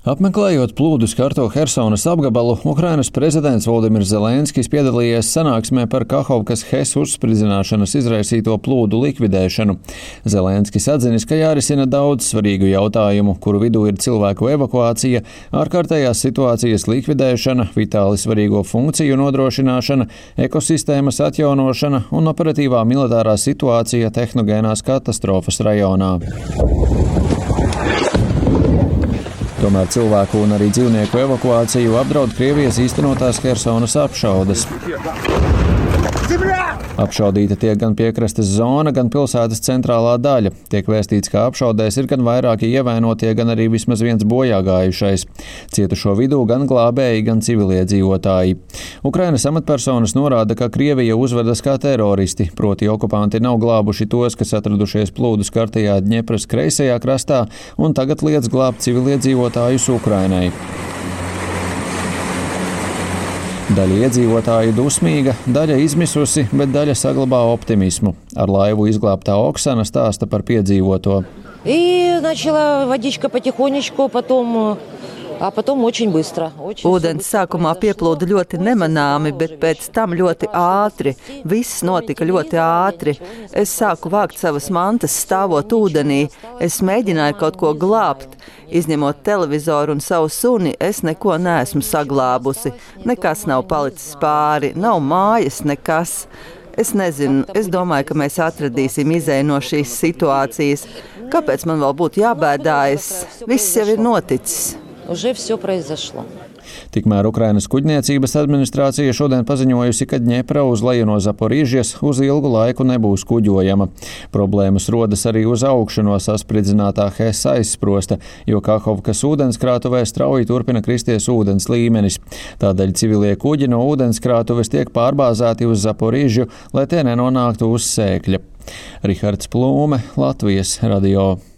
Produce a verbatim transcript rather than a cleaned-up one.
Apmeklējot plūdu skarto Hersonas apgabalu, Ukrainas prezidents Voldimirs Zelenskis piedalījies sanāksmē par Kahovkas H E S uzspridzināšanas izraisīto plūdu likvidēšanu. Zelenskis atzinis, ka jārisina daudz svarīgu jautājumu, kuru vidū ir cilvēku evakuācija, ārkārtējās situācijas likvidēšana, vitāli svarīgo funkciju nodrošināšana, ekosistēmas atjaunošana un operatīvā militārā situācija tehnogēnās katastrofas rajonā. Tomēr cilvēku un arī dzīvnieku evakuāciju apdraud Krievijas īstenotās Hersonas apšaudes. Apšaudīta tiek gan piekrastes zona, gan pilsētas centrālā daļa. Tiek vēstīts, ka apšaudēs ir gan vairāki ievainotie, gan arī vismaz viens bojāgājušais. Cietušo vidū gan glābēji, gan civiliedzīvotāji. Ukrainas amatpersonas norāda, ka Krievija uzvedas kā teroristi, proti okupanti nav glābuši tos, kas atradušies plūdu skartajā Dņepras kreisajā krastā, un tagad liedz glābt civiliedzīvotājus Ukrainai. Daļa iedzīvotāju dusmīga, daļa izmisusi, bet daļa saglabā optimismu. Ar laivu izglābtā Oksana stāsta par piedzīvoto. Ūdens sākumā pieplūda ļoti nemanāmi, bet pēc tam ļoti ātri. Viss notika ļoti ātri. Es sāku vākt savas mantas stāvot ūdenī. Es mēģināju kaut ko glābt. Izņemot televizoru un savu suni, es neko neesmu saglābusi. Nekas nav palicis pāri, nav mājas, nekas. Es nezinu, es domāju, ka mēs atradīsim izēju no šīs situācijas. Kāpēc man vēl būtu jābēdājas? Viss jau ir noticis. Tikmēr Ukrainas kuģniecības administrācija šodien paziņojusi, ka Dņepra uz leju no Zaporīžjas uz ilgu laiku nebūs kuģojama. Problēmas rodas arī uz augšu no saspridzinātā H E S aizsprosta, jo Kahovkas ūdenskrātuvē strauji turpina kristies ūdens līmenis. Tādēļ civilie kuģi no ūdenskrātuves tiek pārbāzēti uz Zaporīžju, lai tie nenonāktu uz sēkļa. Rihards Plūme, Latvijas radio.